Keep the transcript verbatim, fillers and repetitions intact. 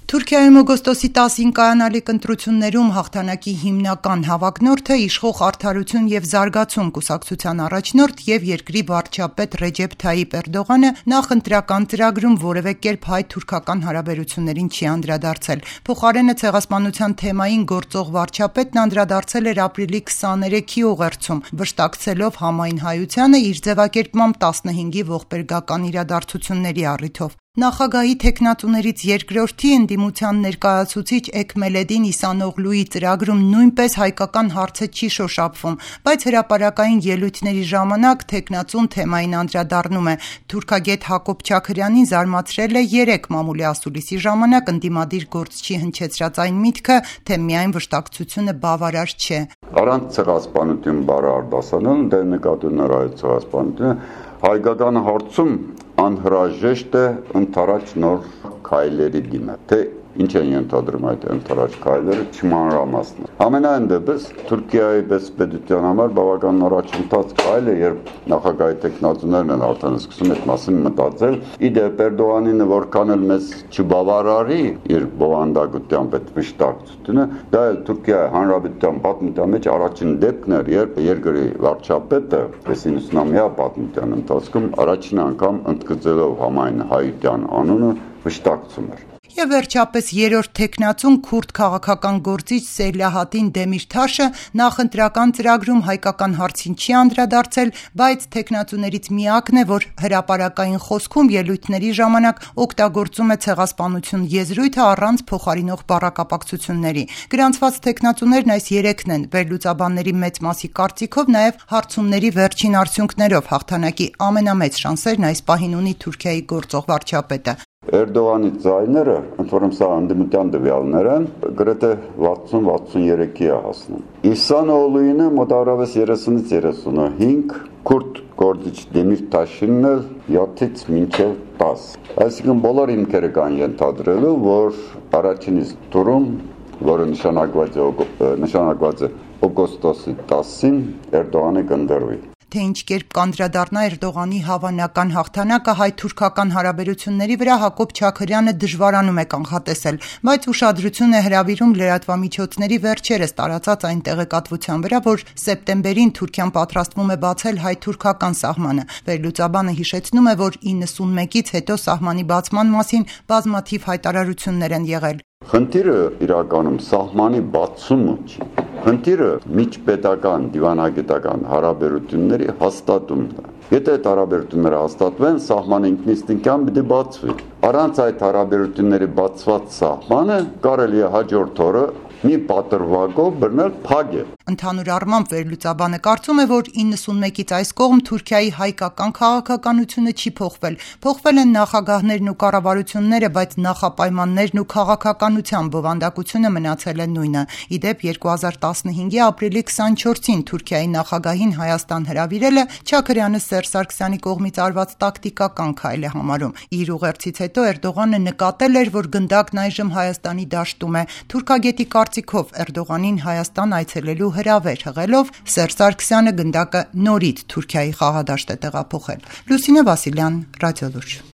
Թուրքիայում օգոստոսի տասին կայանալիք ընտրություններում հաղթանակի հիմնական հավակնորդը իշխող Արդարություն և զարգացում կուսակցության առաջնորդ և երկրի վարչապետ Ռեջեփ Թայիպ Էրդողանը նախընտրական ծրագրում որևէ կերպ հայ-թուրքական հարաբերություններին չի անդրադարձել։ Փոխարենը ցեղասպանության թեմային գործող վարչապետն անդրադարձել էր ապրիլի քսաներեքի ուղերձում, վշտակցելով համայն հայությանը իր ձևակերպմամբ տասնհինգի ողբերգական իրադարձությունների առիթով։ Նախագահի թեկնածուներից երկրորդի ընդդիմության ներկայացուցիչ Էքմելեդին Իսանօղլուի ծրագրում նույնպես հայկական հարցը չի շոշափվում, բայց հրապարակային ելույթների ժամանակ թեկնածուն թեմային անդրադառնում է։ Թուրքագետ Հակոբ Չաքրյանին զարմացրել է երեք մամուլի ասուլիսի ժամանակ ընդդիմադիր գործչի հնչեցրած այն միտքը, թե միայն վշտակցությունը բավարար չէ։ Առանց ցեղասպանություն բառը արտասանում, դե նկատի նրա այդ ցեղասպանությունը հայկական հարցում անհրաժեշտ է ընդառաջ նոր քայլերի դիմել, թե ինչ են ենթադրում այդ ընդառաջ քայլերը չմանրամասն։ Ամենայն դեպս Թուրքիայի պես պետության համար բավական առաջընթաց քայլ է, երբ նախագահի տեխնացուներն են արդեն սկսում այդ մասին մտածել։ Իդեպ Էրդողանին որքան էլ մեզ չբավարարի իր բովանդակությամբ այդ վշտակցությունը, դա էլ Թուրքիայի հանրապետության պատմության մեջ առաջին դեպքն էր, երբ երկրի վարչապետը իննսունամյա պատմության ընթացքում առաջին անգամ ընդգծելով համայն հայության անունը վշտակցում էր։ Եվ վերջապես երրորդ թեկնածուն քուրդ քաղաքական գործիչ Սելյահատին Դեմիրթաշը նախընտրական ծրագրում հայկական հարցին չի անդրադարձել, բայց թեկնածուներից միակն է, որ հրապարակային խոսքում ելույթների ժամանակ օգտագործում է ցեղասպանություն եզրույթը առանց փոխարինող բառակապակցությունների։ Գրանցված թեկնածուներն այս երեքն են, վերլուծաբանների մեծ մասի կարծիքով նաև հարցումների վերջին արդյունքներով հաղթանակի ամենամեծ շանսերն այս պահին ունի Թուրքիայի գործող վարչապետը։ Էրդողանի ձայները, ընդ որում սա ընդդիմության տվյալներ են, գրեթե վաթսուն վաթսուներեքի է հասնում։ Իսանօղլուինը մոտավորապես երեսունից երեսունհինգ, քուրդ գործիչ Դեմիրթաշինն էլ յոթից մինչև տաս։ Այսինքն բոլոր հիմքերը կան ենթադրելու, որ առաջին իսկ տուրում, որը նշանակված է նշանակված է օգոստոսի տասին, Էրդողանը կընտրվի։ Թե ինչ կերպ կանդրադառնա Էրդողանի հավանական հաղթանակը հայ-թուրքական հարաբերությունների վրա Հակոբ Չաքրյանը դժվարանում է կանխատեսել, բայց ուշադրություն է հրավիրում լրատվամիջոցների վերջերս տարածած այն տեղեկատվության վրա, որ սեպտեմբերին Թուրքիան պատրաստվում է բացել հայ-թուրքական սահմանը։ Վերլուծաբանը հիշեցնում է, որ իննսունմեկից հետո սահմանի բացման մասին բազմաթիվ հայտարարություններ են եղել։ Խնդիրը իրականում սահմանի բացումը չի։ Խնդիրը միջպետական, դիվանագիտական հարաբերությունների հաստատումն է։ Եթե այդ հարաբերությունները հաստատվեն, սահմանը ինքնիստինքյան պիտի բացվի։ Առանց այդ հարաբերությունների բացված սահմանը կարելի է հաջորդ օրը մի պատրվակով բռնել փագել։ Ընդհանուր առմամբ վերլուծաբանը կարծում է, որ իննսունմեկից այս կողմ Թուրքիայի հայկական քաղաքականությունը չի փոխվել։ Փոխվել են նախագահներն ու կառավարությունները, բայց նախապայմաններն ու քաղաքականության բովանդակությունը մնացել է նույնը։ Իդեպ երկու հազար տասնհինգի ապրիլի քսանչորսին Թուրքիայի նախագահին Հայաստան հրավիրելը Չաքրյանը Սերժ Սարգսյանի կողմից արված տակտիկական քայլ է համարում։ Իր ուղերձից հետո Էրդողանը նկատել էր, որ գնդակն այժմ Հայաստանի դաշտում է։ Թուրքագետի կարծիքով Էրդողանին Հայաստան այցելելու հրավեր հղելով Սերժ Սարգսյանը գնդակը նորից Թուրքիայի խաղադաշտ է տեղափոխել։ Լուսինե Վասիլյան, Ռադիոլուրջ։